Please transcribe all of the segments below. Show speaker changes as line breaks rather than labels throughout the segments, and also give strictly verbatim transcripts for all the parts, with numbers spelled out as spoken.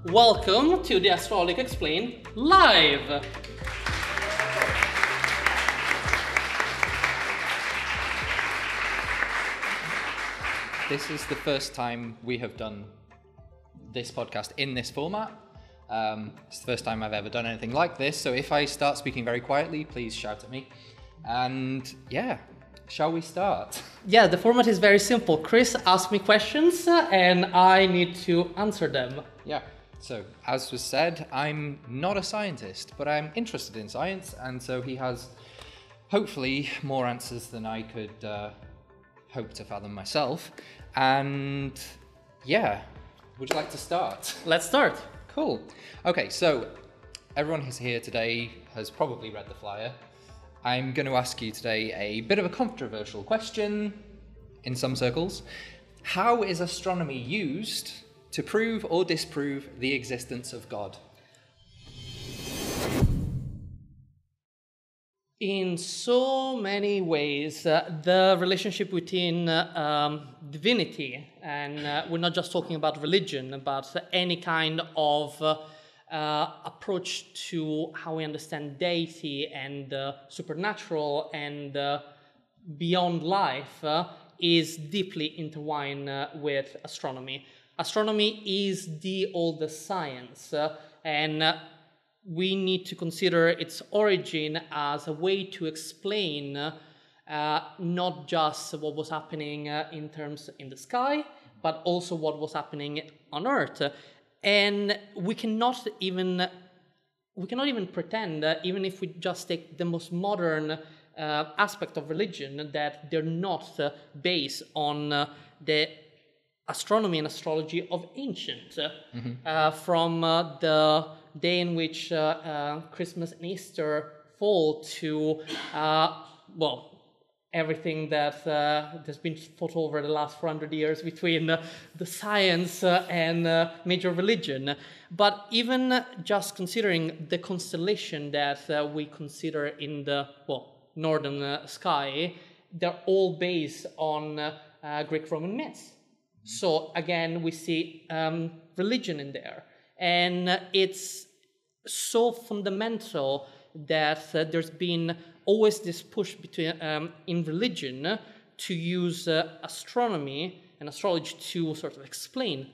Welcome to the Astrology Explained Live!
This is the first time we have done this podcast in this format. Um, it's the first time I've ever done anything like this, so if I start speaking very quietly, please shout at me. And yeah, shall we start?
Yeah, the format is very simple. Chris asks me questions uh, and I need to answer them.
Yeah, so as was said, I'm not a scientist, but I'm interested in science, and so he has hopefully more answers than I could uh, hope to fathom myself. And yeah, would you like to start?
Let's start.
Cool. Okay, so everyone who's here today has probably read the flyer. I'm going to ask you today a bit of a controversial question in some circles. How is astronomy used to prove or disprove the existence of God?
In so many ways, uh, the relationship between uh, um, divinity, and uh, we're not just talking about religion, but any kind of uh, uh, approach to how we understand deity and uh, supernatural and uh, beyond life, uh, is deeply intertwined uh, with astronomy. Astronomy is the oldest science, uh, and uh, we need to consider its origin as a way to explain uh, not just what was happening uh, in terms in the sky, but also what was happening on Earth. And we cannot even we cannot even pretend, uh, even if we just take the most modern uh, aspect of religion, that they're not uh, based on uh, the astronomy and astrology of ancient, mm-hmm. uh, from uh, the day in which uh, uh, Christmas and Easter fall to, uh, well, everything that uh, has been fought over the last four hundred years between uh, the science uh, and uh, major religion. But even just considering the constellation that uh, we consider in the, well, northern uh, sky, they're all based on uh, uh, Greek-Roman myths. So again, we see um, religion in there. And uh, it's so fundamental that uh, there's been always this push between um, in religion to use uh, astronomy and astrology to sort of explain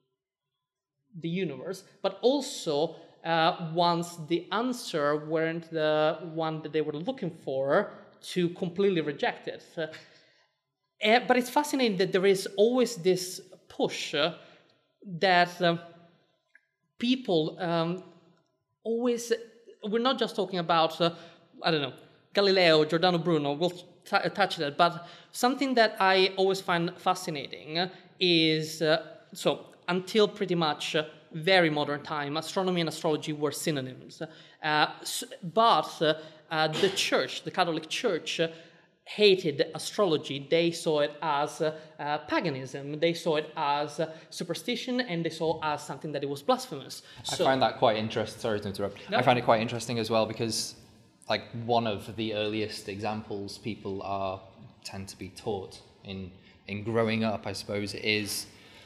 the universe, but also uh, once the answer weren't the one that they were looking for, to completely reject it. Uh, Uh, but it's fascinating that there is always this push uh, that uh, people um, always, we're not just talking about, uh, I don't know, Galileo, Giordano Bruno, we'll t- touch that, but something that I always find fascinating is, uh, so until pretty much uh, very modern time, astronomy and astrology were synonyms. Uh, but uh, uh, the church, the Catholic Church, uh, hated astrology. They saw it as uh, uh, paganism, they saw it as uh, superstition, and they saw it as something that it was blasphemous. So,
I find that quite interesting. Sorry to interrupt. No. I find it quite interesting as well because, like, one of the earliest examples people are tend to be taught in in growing up, I suppose, is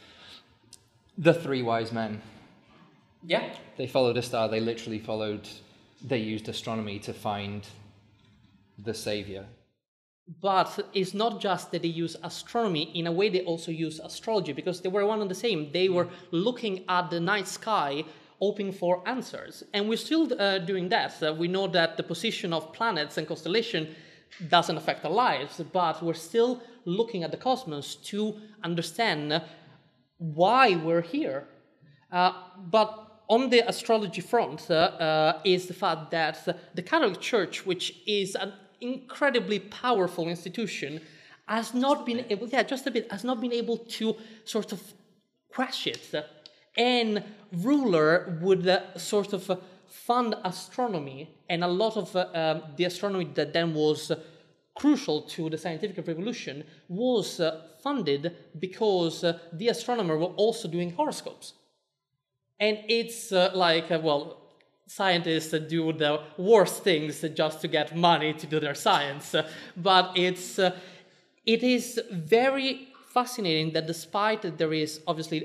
the three wise men.
Yeah.
They followed a star. They literally followed. They used astronomy to find the savior.
But it's not just that they use astronomy, in a way they also use astrology, because they were one and the same. They were looking at the night sky, hoping for answers. And we're still uh, doing that. Uh, we know that the position of planets and constellation doesn't affect our lives, but we're still looking at the cosmos to understand why we're here. Uh, but on the astrology front uh, uh, is the fact that uh, the Catholic Church, which is an incredibly powerful institution, has not been able, yeah, just a bit, has not been able to sort of crash it. And ruler would uh, sort of uh, fund astronomy, and a lot of uh, um, the astronomy that then was uh, crucial to the scientific revolution was uh, funded because uh, the astronomer were also doing horoscopes. And it's uh, like, uh, well, scientists do the worst things just to get money to do their science. But it's it is very fascinating that despite that there is obviously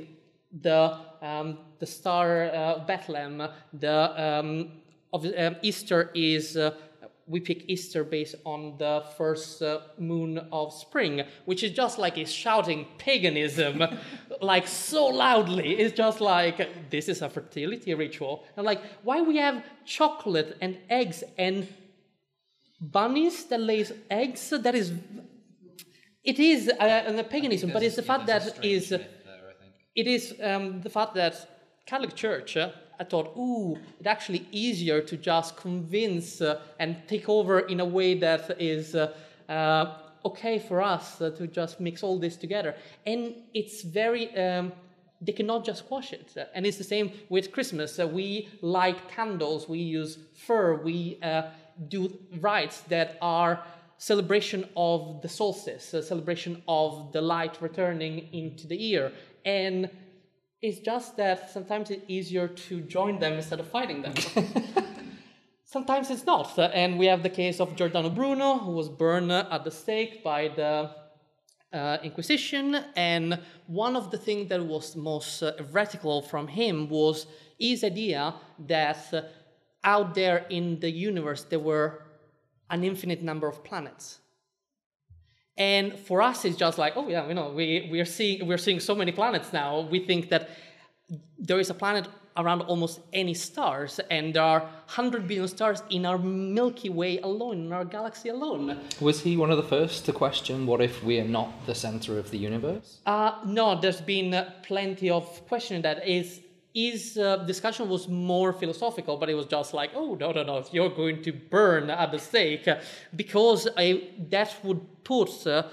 the um, the star uh, Bethlehem, the um, of um, Easter is uh, we pick Easter based on the first uh, moon of spring, which is just like he's shouting paganism, like so loudly. It's just like, this is a fertility ritual. And like, why we have chocolate and eggs and bunnies that lays eggs? That is, it is uh, a paganism, but it's the fact that is, there, it is um, the fact that Catholic Church, uh, I thought, ooh, it's actually easier to just convince uh, and take over in a way that is uh, uh, okay for us uh, to just mix all this together. And it's very, um, they cannot just squash it. And it's the same with Christmas. Uh, we light candles, we use fur, we uh, do rites that are celebration of the solstice, a celebration of the light returning into the year. And it's just that sometimes it's easier to join them instead of fighting them. Sometimes it's not. And we have the case of Giordano Bruno, who was burned at the stake by the uh, Inquisition. And one of the things that was most uh, heretical from him was his idea that uh, out there in the universe there were an infinite number of planets. And for us, it's just like, oh yeah, you know, we we are seeing we're seeing so many planets now. We think that there is a planet around almost any stars, and there are one hundred billion stars in our Milky Way alone, in our galaxy alone.
Was he one of the first to question, what if we are not the center of the universe?
Uh, no, there's been uh, plenty of questioning that. Is his uh, discussion was more philosophical, but it was just like, oh, no, no, no, you're going to burn at the stake, uh, because I, that would put uh,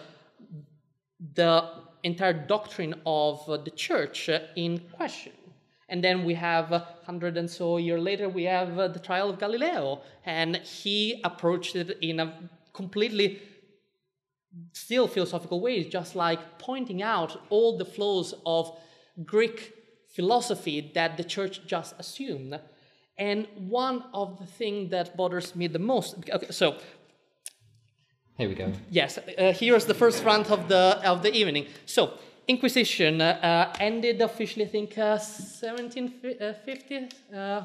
the entire doctrine of uh, the church uh, in question. And then we have, a uh, hundred and so year later, we have uh, the trial of Galileo, and he approached it in a completely still philosophical way, just like pointing out all the flaws of Greek philosophy that the church just assumed. And one of the things that bothers me the most, okay, so
here we go.
Yes, uh, here's the first round of the of the evening. So Inquisition uh, uh, ended officially, I think, uh, seventeen fifty, uh,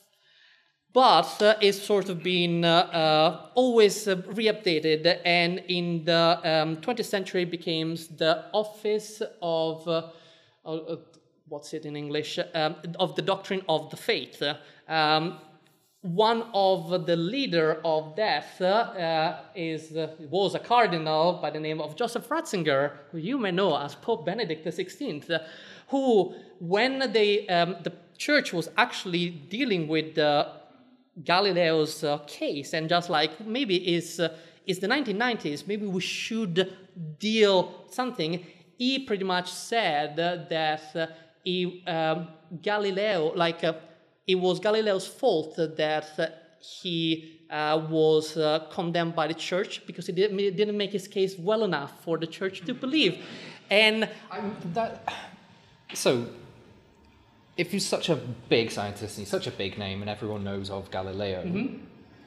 but uh, it's sort of been uh, uh, always uh, re-updated, and in the um, twentieth century became the Office of uh, uh, what's it in English, um, of the Doctrine of the Faith. Um, one of the leader of that uh, is, uh, was a cardinal by the name of Joseph Ratzinger, who you may know as Pope Benedict the sixteenth, uh, who, when they, um, the church was actually dealing with uh, Galileo's uh, case, and just like, maybe it's, uh, it's the nineteen nineties, maybe we should deal something, he pretty much said uh, that uh, He, um, Galileo, like uh, it was Galileo's fault that uh, he uh, was uh, condemned by the church because he didn't, didn't make his case well enough for the church to believe. And
I'm, that, so, if he's such a big scientist, he's such a big name, and everyone knows of Galileo, mm-hmm.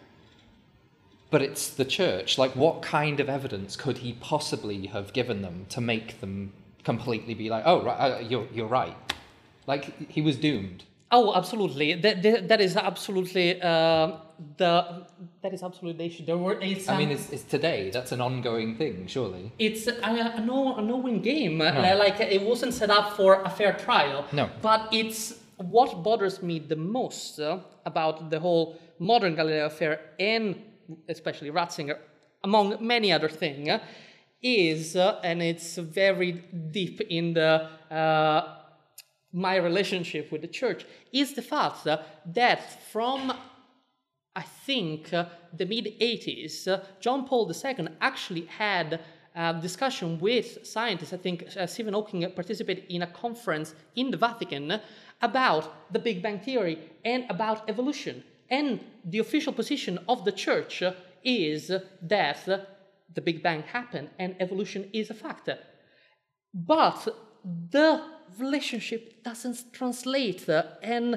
but it's the church. Like, what kind of evidence could he possibly have given them to make them completely be like, oh, right, uh, you're you're right. Like, he was doomed.
Oh, absolutely. That that, that is absolutely uh, the that is absolutely the issue. There were. It's, um,
I mean, it's, it's today. That's an ongoing thing, surely.
It's a, a no a no-win game. No. Like, it wasn't set up for a fair trial.
No.
But it's what bothers me the most uh, about the whole modern Galileo affair, and especially Ratzinger, among many other things. Uh, is, uh, and it's very deep in the uh, my relationship with the church, is the fact uh, that from, I think, uh, the mid-eighties, uh, John Paul the Second actually had a discussion with scientists. I think uh, Stephen Hawking participated in a conference in the Vatican about the Big Bang Theory and about evolution. And the official position of the church uh, is that uh, the Big Bang happened and evolution is a factor. But the relationship doesn't translate, uh, and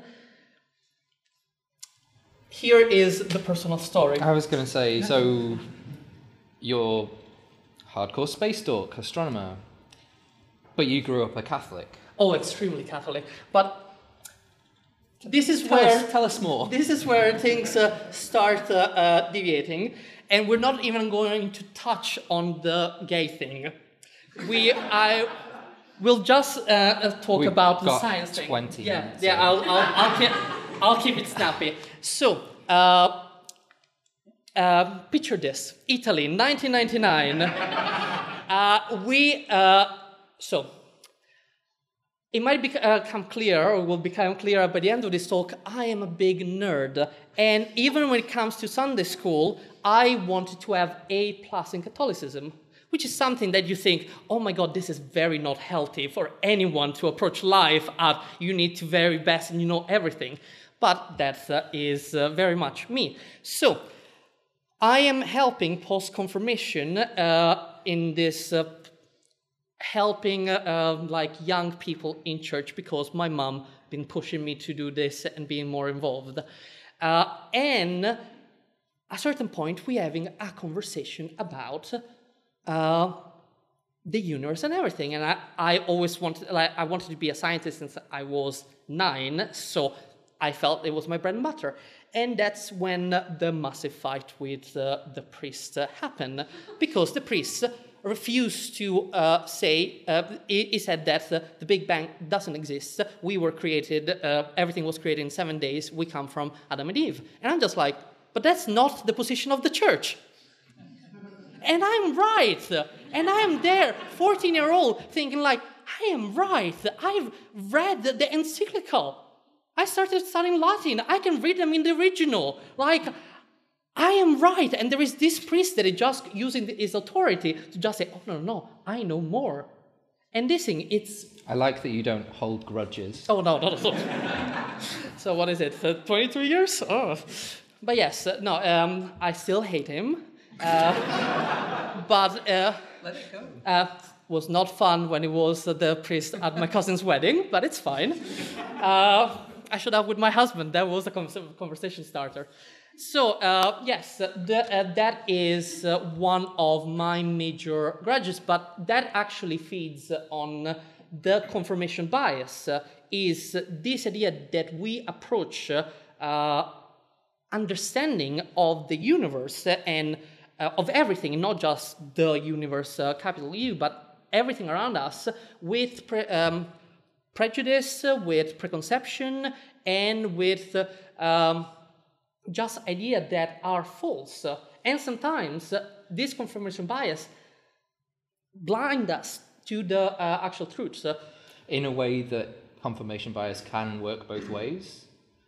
here is the personal story.
I was going to say, so you're hardcore space dork, astronomer, but you grew up a Catholic.
Oh, extremely Catholic. But this is
Tell
where
us, tell us more.
This is where things uh, start uh, uh, deviating, and we're not even going to touch on the gay thing. We, I, will just uh, talk
We've
about the
got
science thing.
twenty
Yeah,
minutes,
yeah.
so-
I'll, I'll, I'll keep, I'll keep it snappy. So, uh, uh, picture this: Italy, nineteen ninety-nine. uh, we, uh, so. It might become clear, or will become clearer by the end of this talk, I am a big nerd. And even when it comes to Sunday school, I wanted to have A plus in Catholicism, which is something that you think, oh my God, this is very not healthy for anyone to approach life at, you need to very best and you know everything. But that uh, is uh, very much me. So, I am helping post-confirmation uh, in this uh, helping uh, uh, like young people in church because my mom been pushing me to do this and being more involved. Uh, and at a certain point, we're having a conversation about uh, the universe and everything. And I, I always wanted, like, I wanted to be a scientist since I was nine, so I felt it was my bread and butter. And that's when the massive fight with uh, the priest uh, happened, because the priest refused to uh, say, uh, he, he said that uh, the Big Bang doesn't exist, we were created, uh, everything was created in seven days, we come from Adam and Eve. And I'm just like, but that's not the position of the church. And I'm right, and I'm there, fourteen-year-old, thinking like, I am right, I've read the, the encyclical. I started studying Latin, I can read them in the original, like, I am right, and there is this priest that is just using his authority to just say, oh, no, no, I know more. And this thing, it's...
I like that you don't hold grudges.
Oh, no, not at all. So what is it, uh, twenty-two years? Oh. But yes, uh, no, um, I still hate him. Uh, but... Uh,
Let it go.
Uh, was not fun when it was uh, the priest at my cousin's wedding, but it's fine. Uh, I should have with my husband, that was a conversation starter. So, uh, yes, the, uh, that is uh, one of my major grudges, but that actually feeds on the confirmation bias, uh, is this idea that we approach uh, understanding of the universe and uh, of everything, not just the universe, uh, capital U, but everything around us with pre um, prejudice, with preconception, and with uh, um, just ideas that are false. And sometimes uh, this confirmation bias blind us to the uh, actual truths.
In a way that confirmation bias can work both ways?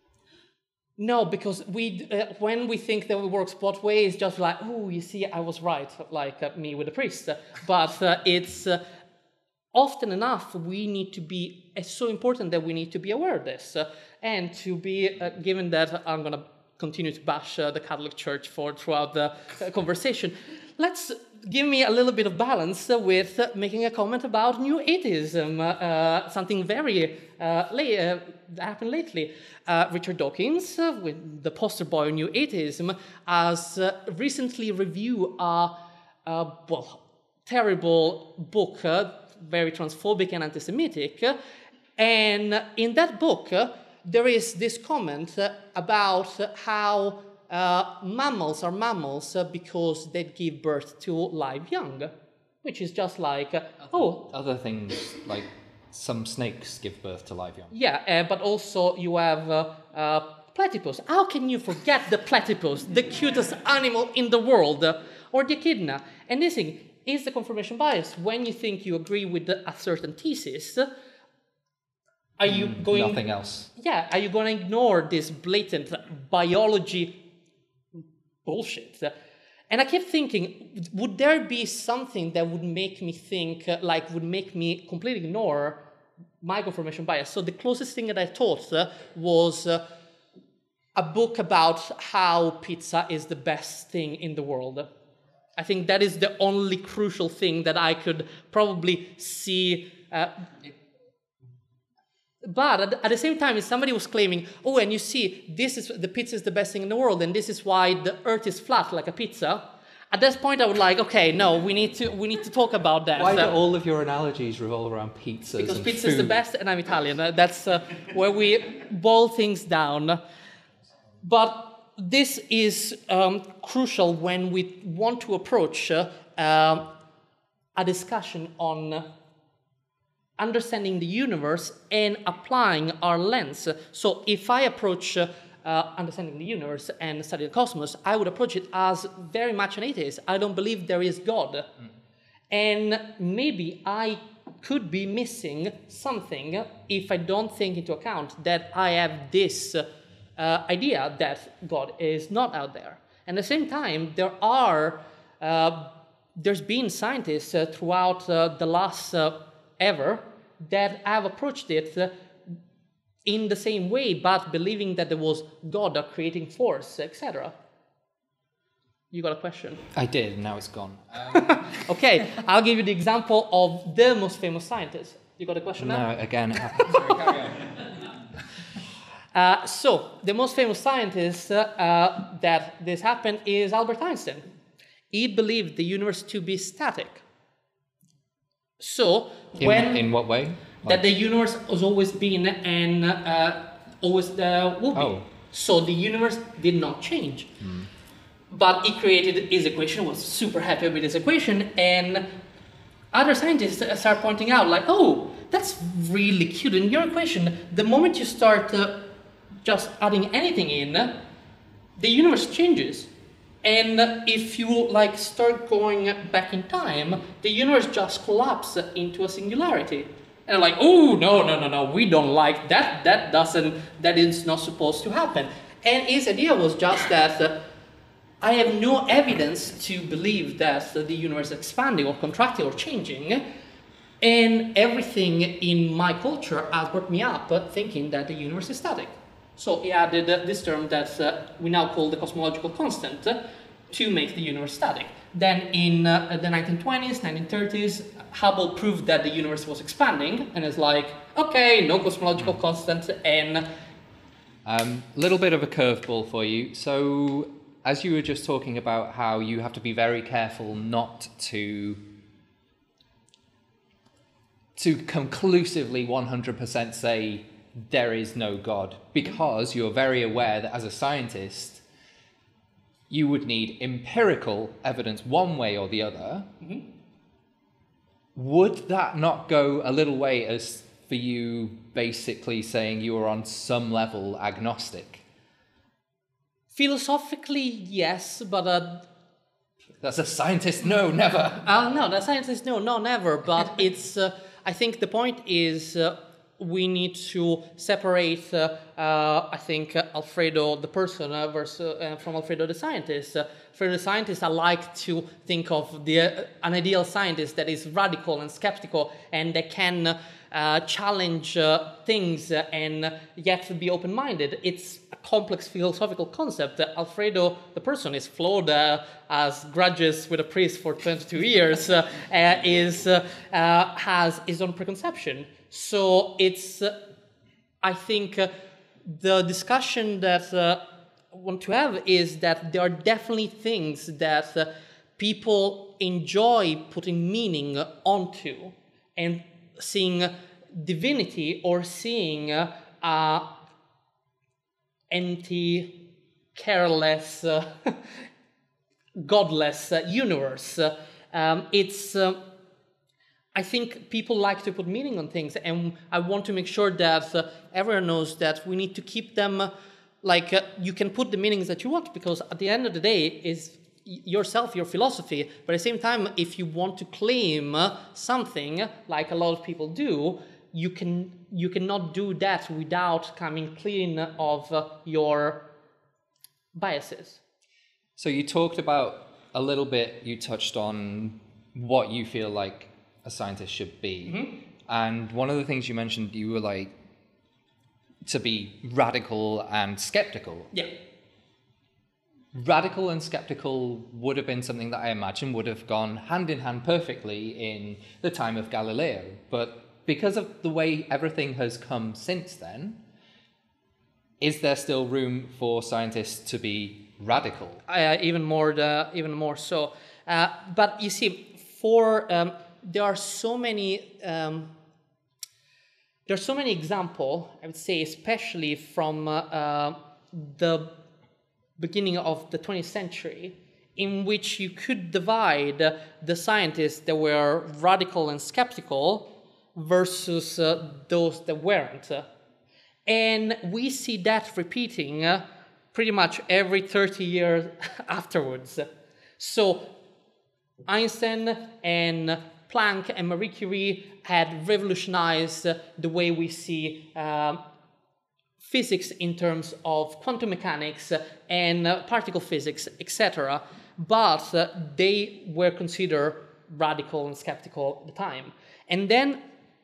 No, because we, uh, when we think that it works both ways, just like, oh, you see, I was right, like uh, me with the priest. But uh, it's uh, often enough we need to be, it's so important that we need to be aware of this. Uh, and to be, uh, given that I'm going to continue to bash uh, the Catholic Church for throughout the uh, conversation, let's give me a little bit of balance uh, with uh, making a comment about new atheism, uh, uh, something very uh, late, uh, that happened lately. Uh, Richard Dawkins, uh, with the poster boy of new atheism, has uh, recently reviewed a, a well, terrible book, uh, very transphobic and anti-Semitic, uh, and in that book uh, there is this comment uh, about how uh, mammals are mammals uh, because they give birth to live young, which is just like, uh, oh...
Other things, like some snakes give birth to live young.
Yeah, uh, but also you have uh, uh, platypus. How can you forget the platypus, the cutest animal in the world, uh, or the echidna? And this thing is the confirmation bias. When you think you agree with the, a certain thesis, uh, are you
Mm,
going...
Nothing else.
Yeah, are you going to ignore this blatant biology bullshit? And I kept thinking, would there be something that would make me think, uh, like, would make me completely ignore my confirmation bias? So the closest thing that I thought uh, was uh, a book about how pizza is the best thing in the world. I think that is the only crucial thing that I could probably see. Uh, But at, at the same time, if somebody was claiming, oh, and you see, this is the pizza is the best thing in the world, and this is why the earth is flat like a pizza, at this point, I would like, okay, no, we need to we need to talk about that.
Why do
Uh,
all of your analogies revolve around pizzas?
because
and
pizza is the
food?
best, and I'm Italian. Uh, That's uh, where we boil things down. But this is um, crucial when we want to approach uh, um, a discussion on understanding the universe and applying our lens. So if I approach uh, uh, understanding the universe and study the cosmos, I would approach it as very much an atheist. I don't believe there is God. Mm. And maybe I could be missing something if I don't take into account that I have this uh, uh, idea that God is not out there. And at the same time, there are, uh, there's been scientists uh, throughout uh, the last uh, ever that have approached it uh, in the same way, but believing that there was God, a creating force, et cetera. You got a question?
I did, now it's gone. Um,
okay, I'll give you the example of the most famous scientist. You got a question
no,
now?
again, it happens. Sorry, carry on.
Uh, so, the most famous scientist uh, uh, that this happened is Albert Einstein. He believed the universe to be static. So,
in,
when...
In what way?
That the universe has always been and uh, always uh, will be.
Oh.
So the universe did not change. Mm. But he created his equation, was super happy with his equation, and other scientists start pointing out, like, oh, that's really cute in your equation. The moment you start uh, just adding anything in, the universe changes. And if you like start going back in time, the universe just collapses into a singularity. And like, oh, no, no, no, no, we don't like that. That doesn't, that is not supposed to happen. And his idea was just that uh, I have no evidence to believe that uh, the universe is expanding or contracting or changing. And everything in my culture has brought me up uh, thinking that the universe is static. So he added uh, this term that uh, we now call the cosmological constant uh, to make the universe static. Then in uh, the nineteen twenties, nineteen thirties, Hubble proved that the universe was expanding, and it's like, okay, no cosmological constant, and...
A um, little bit of a curveball for you. So, as you were just talking about how you have to be very careful not to to conclusively one hundred percent say there is no God, because you're very aware that as a scientist, you would need empirical evidence one way or the other. Mm-hmm. Would that not go a little way as for you basically saying you are on some level agnostic?
Philosophically, yes, but... Uh,
That's a scientist, no, never.
Uh, no, the scientist, no, no, never, but it's... Uh, I think the point is... Uh, we need to separate, uh, uh, I think, uh, Alfredo the person uh, versus, uh, from Alfredo the scientist. Uh, Alfredo the scientist, I like to think of the, uh, an ideal scientist that is radical and skeptical and that can uh, challenge uh, things uh, and yet be open-minded. It's a complex philosophical concept. Uh, Alfredo the person is flawed, uh, as grudges with a priest for twenty-two years, uh, uh, is, uh, uh, has his own preconception. So it's, uh, I think, uh, the discussion that uh, I want to have is that there are definitely things that uh, people enjoy putting meaning onto, and seeing divinity or seeing uh, uh, empty, careless, uh, godless uh, universe. Uh, um, it's... Uh, I think people like to put meaning on things, and I want to make sure that uh, everyone knows that we need to keep them, uh, like, uh, you can put the meanings that you want, because at the end of the day, is yourself, your philosophy, but at the same time, if you want to claim uh, something, like a lot of people do, you can you cannot do that without coming clean of uh, your biases.
So you talked about a little bit, you touched on what you feel like a scientist should be. Mm-hmm. And one of the things you mentioned, you were like, to be radical and skeptical.
Yeah.
Radical and skeptical would have been something that I imagine would have gone hand in hand perfectly in the time of Galileo. But because of the way everything has come since then, is there still room for scientists to be radical.
Uh, even more, the, even more so. Uh, but you see, for um, there are so many. Um, there are so many examples. I would say, especially from uh, uh, the beginning of the twentieth century, in which you could divide the scientists that were radical and skeptical versus uh, those that weren't. And we see that repeating uh, pretty much every thirty years afterwards. So Einstein and Planck and Marie Curie had revolutionized the way we see um, physics in terms of quantum mechanics and uh, particle physics, et cetera. But uh, they were considered radical and skeptical at the time. And then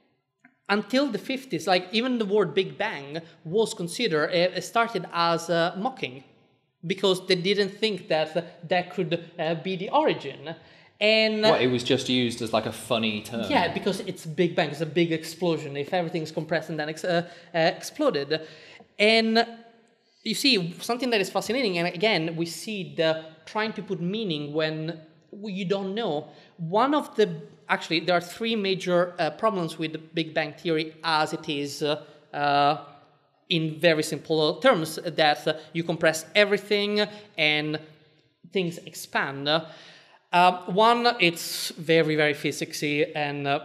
until the fifties, like even the word Big Bang was considered, uh, started as uh, mocking, because they didn't think that uh, that could uh, be the origin. And
What, it was just used as like a funny term?
yeah, because it's Big Bang, it's a big explosion. If everything's compressed and then ex uh, uh, exploded. And you see, something that is fascinating, and again, we see the trying to put meaning when you don't know. One of the, actually, there are three major uh, problems with the Big Bang theory as it is uh, uh, in very simple terms, that uh, you compress everything and things expand. Uh, one, it's very, very physicsy and uh,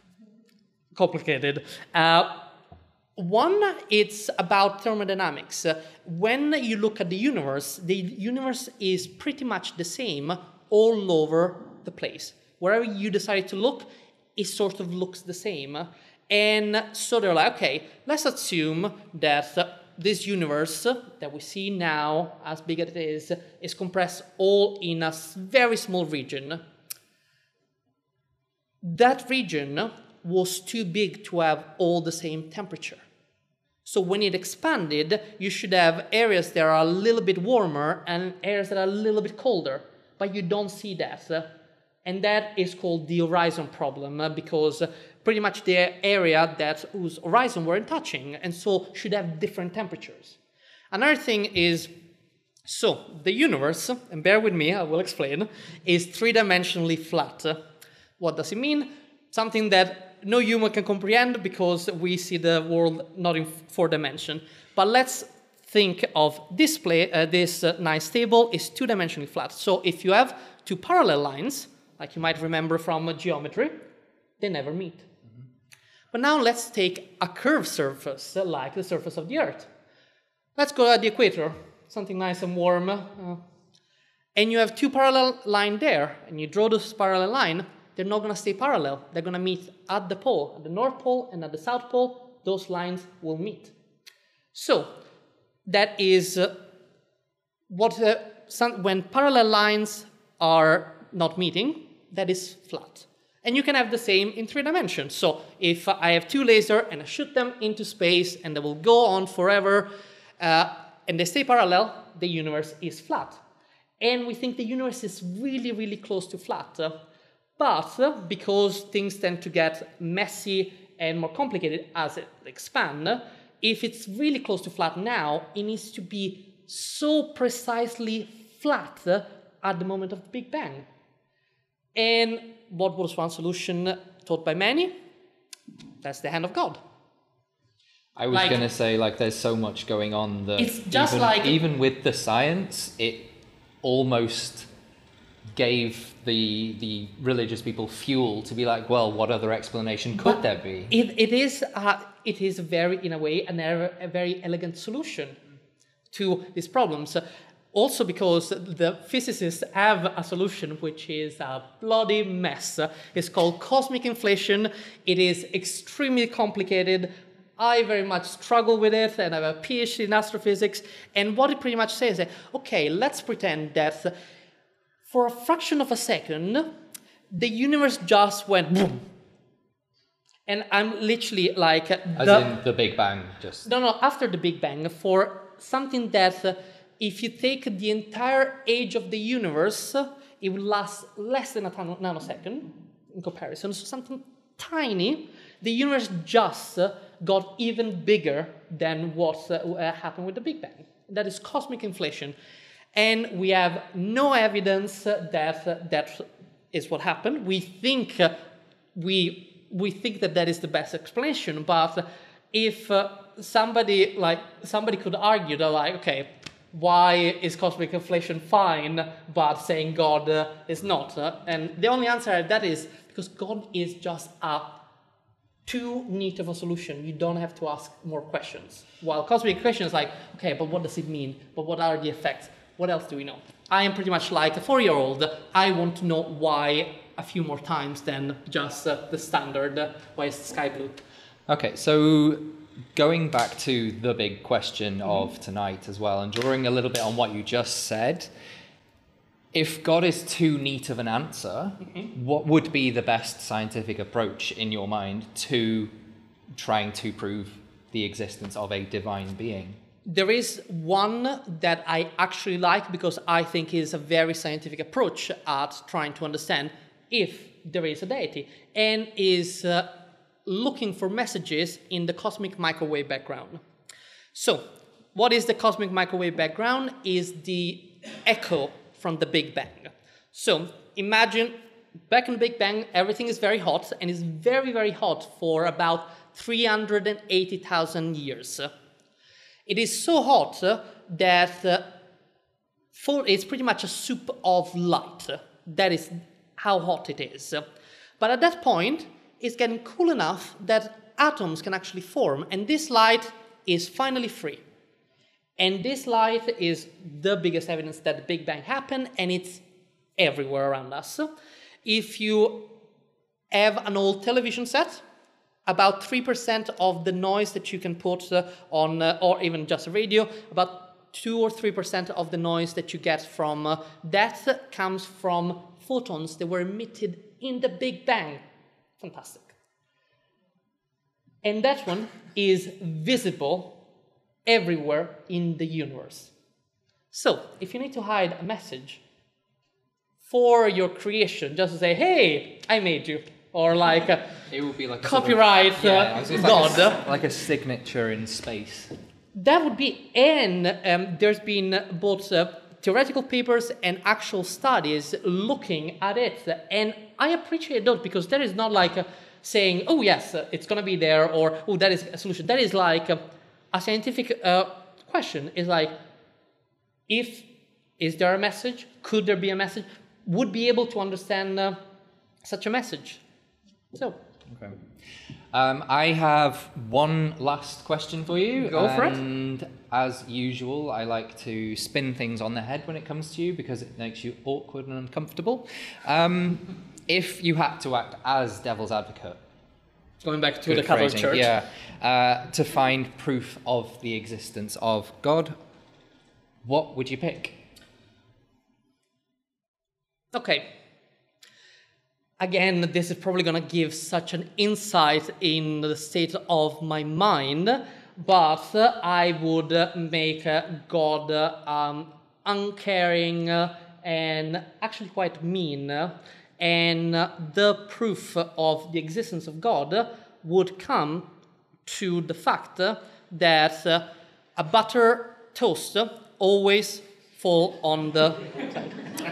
complicated. Uh, one, it's about thermodynamics. Uh, when you look at the universe, the universe is pretty much the same all over the place. Wherever you decide to look, it sort of looks the same. And so they're like, okay, let's assume that uh, this universe that we see now, as big as it is, is compressed all in a very small region. That region was too big to have all the same temperature. So when it expanded, you should have areas that are a little bit warmer and areas that are a little bit colder, but you don't see that. And that is called the horizon problem, because pretty much the area that whose horizon weren't touching, and so should have different temperatures. Another thing is, so the universe, and bear with me, I will explain, is three-dimensionally flat. What does it mean? Something that no human can comprehend, because we see the world not in four dimension. But let's think of this play, uh, this uh, nice table is two-dimensionally flat. So if you have two parallel lines, like you might remember from uh, geometry, they never meet. But now let's take a curved surface, uh, like the surface of the Earth. Let's go at the equator, something nice and warm. Uh, and you have two parallel lines there, and you draw this parallel line, they're not going to stay parallel. They're going to meet at the pole, at the North Pole and at the South Pole, those lines will meet. So that is uh, what uh, some, when parallel lines are not meeting, that is flat. And you can have the same in three dimensions. So if I have two lasers and I shoot them into space and they will go on forever uh, and they stay parallel, the universe is flat. And we think the universe is really, really close to flat. But uh, because things tend to get messy and more complicated as it expands, if it's really close to flat now, it needs to be so precisely flat at the moment of the Big Bang. And what was one solution taught by many? That's the hand of God.
I was
Like-
going to say, like, there's so much going on that
It's just
even,
like-
even with the science, it almost gave the the religious people fuel to be like, well, what other explanation could
But
there be?
It, it is uh, it is very, in a way, an, a very elegant solution to these problems. Also because the physicists have a solution which is a bloody mess. It's called cosmic inflation. It is extremely complicated. I very much struggle with it, and I have a PhD in astrophysics. And what it pretty much says is, okay, let's pretend that for a fraction of a second, the universe just went boom. And I'm literally like...
As
the,
in the Big Bang, just...
No, no, after the Big Bang, for something that... Uh, if you take the entire age of the universe, it will last less than a nanosecond in comparison. So something tiny, the universe just got even bigger than what uh, happened with the Big Bang. That is cosmic inflation. And we have no evidence that that is what happened. We think uh, we we think that that is the best explanation. But if uh, somebody like somebody could argue that, like, okay, why is cosmic inflation fine, but saying God uh, is not? Uh, and the only answer to that is because God is just a too neat of a solution. You don't have to ask more questions. While cosmic inflation is like, okay, but what does it mean? But what are the effects? What else do we know? I am pretty much like a four-year-old. I want to know why a few more times than just uh, the standard, uh, why is the sky blue?
Okay, so going back to the big question mm-hmm. of tonight as well, and drawing a little bit on what you just said, if God is too neat of an answer, mm-hmm. what would be the best scientific approach in your mind to trying to prove the existence of a divine being?
There is one that I actually like because I think is a very scientific approach at trying to understand if there is a deity, and is uh, looking for messages in the cosmic microwave background. So, what is the cosmic microwave background? Is the echo from the Big Bang. So, imagine back in the Big Bang, everything is very hot, and is very, very hot for about three hundred eighty thousand years. It is so hot uh, that uh, for, it's pretty much a soup of light. That is how hot it is. But at that point, it's getting cool enough that atoms can actually form, and this light is finally free. And this light is the biggest evidence that the Big Bang happened, and it's everywhere around us. If you have an old television set, about three percent of the noise that you can put uh, on, uh, or even just a radio, about two or three percent of the noise that you get from uh, that comes from photons that were emitted in the Big Bang. Fantastic. And that one is visible everywhere in the universe. So, if you need to hide a message for your creation, just to say, hey, I made you, or like a
it would be like a
copyright
sort of, yeah,
uh,
like
God.
A, like a signature in space.
That would be, and um, there's been both uh, theoretical papers and actual studies looking at it, and I appreciate those because there is not like a saying, oh yes, uh, it's going to be there, or oh, that is a solution. That is like a, a scientific uh, question. Is like, if, is there a message? Could there be a message? Would be able to understand uh, such a message. So.
Okay. Um, I have one last question for you.
Go for it.
And as usual, I like to spin things on the head when it comes to you because it makes you awkward and uncomfortable. Um, if you had to act as devil's advocate,
going back to the Catholic Church,
yeah, uh, to find proof of the existence of God, what would you pick? Okay.
Again, this is probably going to give such an insight in the state of my mind, but uh, I would uh, make uh, God uh, um, uncaring uh, and actually quite mean, uh, and uh, the proof of the existence of God would come to the fact uh, that uh, a butter toast always fall on the side.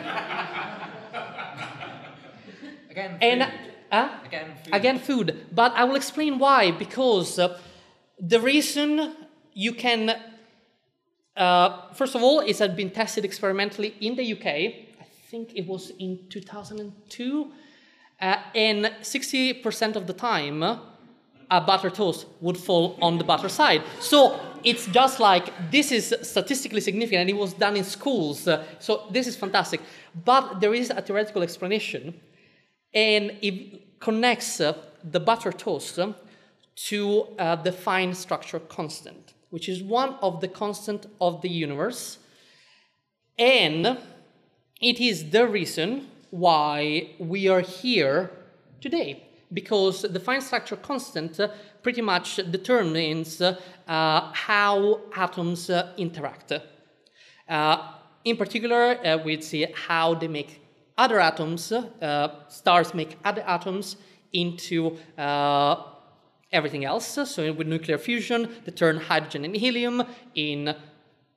Again, food.
And, uh,
again, food.
Again, food. But I will explain why. Because uh, the reason you can... Uh, first of all, it had been tested experimentally in the U K. I think it was in two thousand two. Uh, and sixty percent of the time, uh, a butter toast would fall on the butter side. So it's just like, this is statistically significant, and it was done in schools. Uh, so this is fantastic. But there is a theoretical explanation. And it connects uh, the butter toast uh, to uh, the fine structure constant, which is one of the constants of the universe. And it is the reason why we are here today, because the fine structure constant uh, pretty much determines uh, uh, how atoms uh, interact. Uh, in particular, uh, we'd see how they make other atoms, uh, stars make other atoms into uh, everything else. So with nuclear fusion, they turn hydrogen and helium in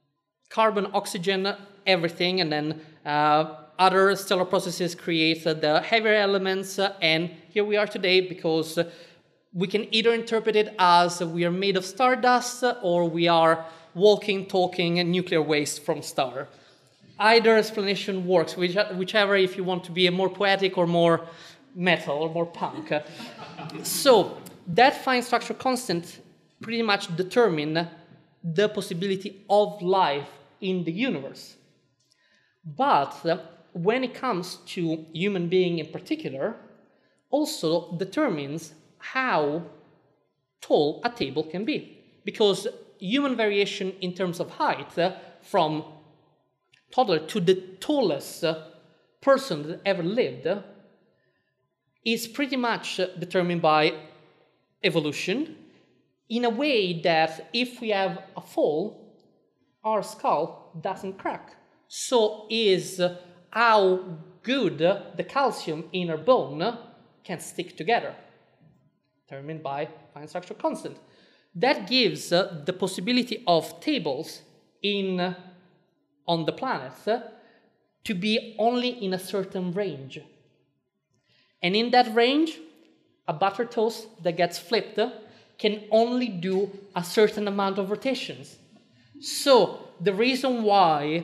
carbon, oxygen, everything, and then uh, other stellar processes create uh, the heavier elements, uh, and here we are today because uh, we can either interpret it as we are made of stardust uh, or we are walking, talking nuclear waste from star. Either explanation works, which, whichever if you want to be more poetic or more metal or more punk. So that fine structure constant pretty much determines the possibility of life in the universe. But uh, when it comes to human being in particular, also determines how tall a table can be. Because human variation in terms of height, uh, from toddler to the tallest uh, person that ever lived, uh, is pretty much uh, determined by evolution, in a way that if we have a fall, our skull doesn't crack. So is uh, how good uh, the calcium in our bone uh, can stick together, determined by fine structure constant. That gives uh, the possibility of tables in, uh, on the planet uh, to be only in a certain range. And in that range, a butter toast that gets flipped uh, can only do a certain amount of rotations. So the reason why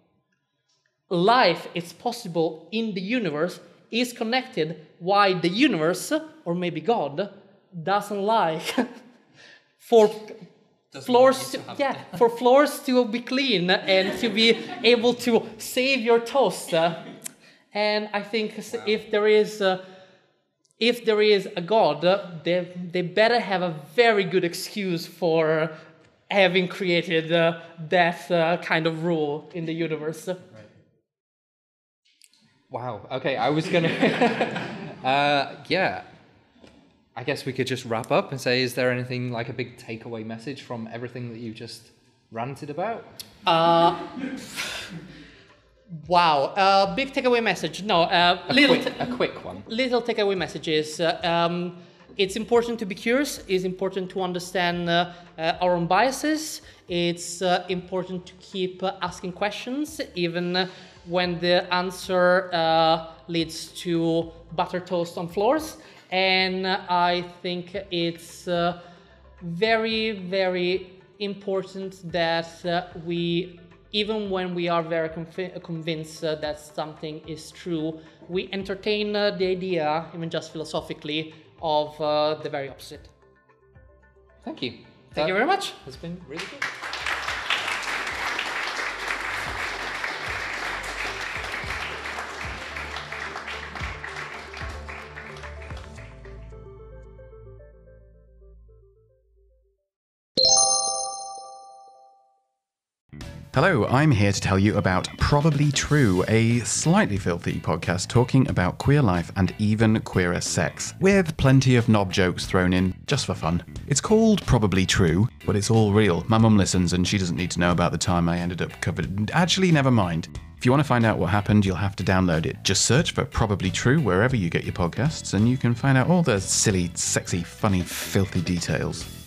life is possible in the universe is connected why the universe, or maybe God, doesn't like for doesn't floors to, yeah, for floors to be clean and to be able to save your toast. And I think wow. if there is uh, if there is a God, they, they better have a very good excuse for having created uh, that uh, kind of rule in the universe. Right.
Wow. Okay, I was gonna. uh, yeah. I guess we could just wrap up and say, is there anything like a big takeaway message from everything that you just ranted about?
Uh, wow. Uh, big takeaway message. No. Uh,
a,
little
quick, a quick one.
Little takeaway message is uh, um, it's important to be curious. It's important to understand uh, uh, our own biases. It's uh, important to keep uh, asking questions, even uh, when the answer uh, leads to butter toast on floors. And I think it's uh, very, very important that uh, we, even when we are very conv- convinced uh, that something is true, we entertain uh, the idea, even just philosophically, of uh, the very opposite.
Thank you.
Thank
that
you very much.
It's been really good.
Hello, I'm here to tell you about Probably True, a slightly filthy podcast talking about queer life and even queerer sex, with plenty of knob jokes thrown in, just for fun. It's called Probably True, but it's all real. My mum listens and she doesn't need to know about the time I ended up covered. Actually, never mind. If you want to find out what happened, you'll have to download it. Just search for Probably True wherever you get your podcasts, and you can find out all the silly, sexy, funny, filthy details.